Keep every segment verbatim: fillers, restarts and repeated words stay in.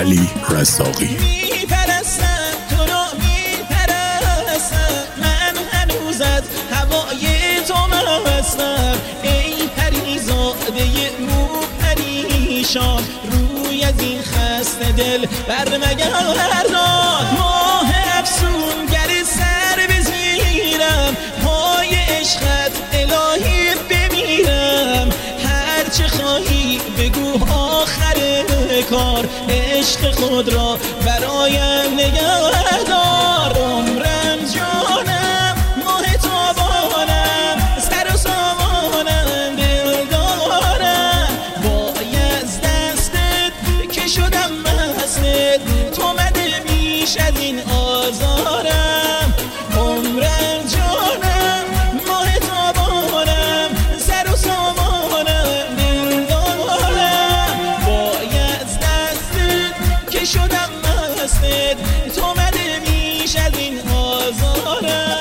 علی رزاقی. میپرستم تو رو میپرستم، من هنوز از هوای تو مستم. ای پریزاده مو پریشان، روی از این خسته دل بر مگردان. ماه افسونگر سر بزیرم، پای عشقت الهی بمیرم. هرچه خواهی بگو آخر کار، عشق خود را برایم نگهدار. عمرم جانم ماه تابانم، سر و سامانم دل دارم. باید از دستت که شدم مستت، تو مده بیش از این آزارم. عمرم جانم ماه تابانم، سر و سامانم دل دارم. باید از دستت که شدم مستت، تو مده بیش از این آزارم.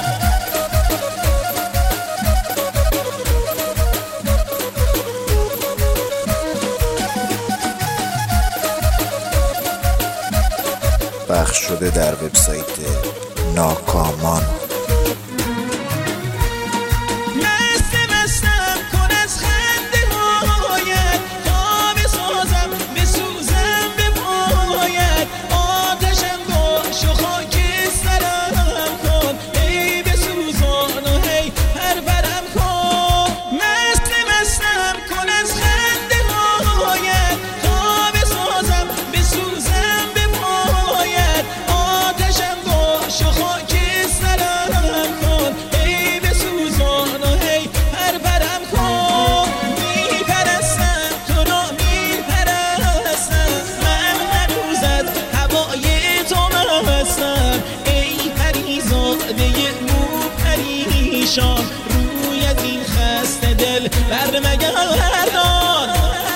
پخش شده در وبسایت ناکامان. مست مستم کن از خنده هایت، تا بسازم بسوزم به پایت. آتشم باش و خاک سرم کن، ای بسوزان و هی پرپرم کن. مست مستم کن از خنده هایت، تا بسازم بسوزم به پایت. آتشم باش و خاک سرم کن، ای بسوزان و هی پرپرم کن. میپرستم تو را میپرستم، من هنوز از هوای تو مستم. ای پریزاده مو پریشان، روی از این خسته دل بر مگردان.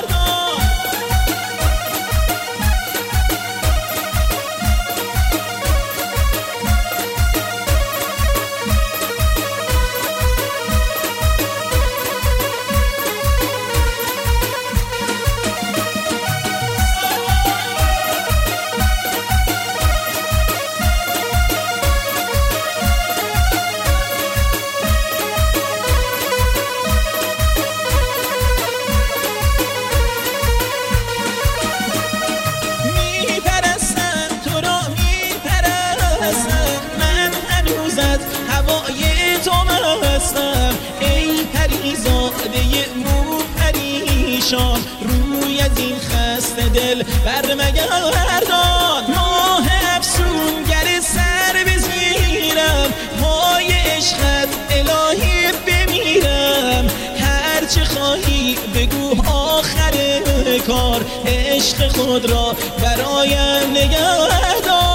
میپرستم تو را میپرستم، من هنوز از هوای تو مستم. ای پریزاده مو پریشان، روی از این خسته دل بر مگردان. ماه افسونگر سر بزیرم، پای عشقت الهی بمیرم. هرچه خواهی بگو آخر کار، عشق خود را برایم نگهدار.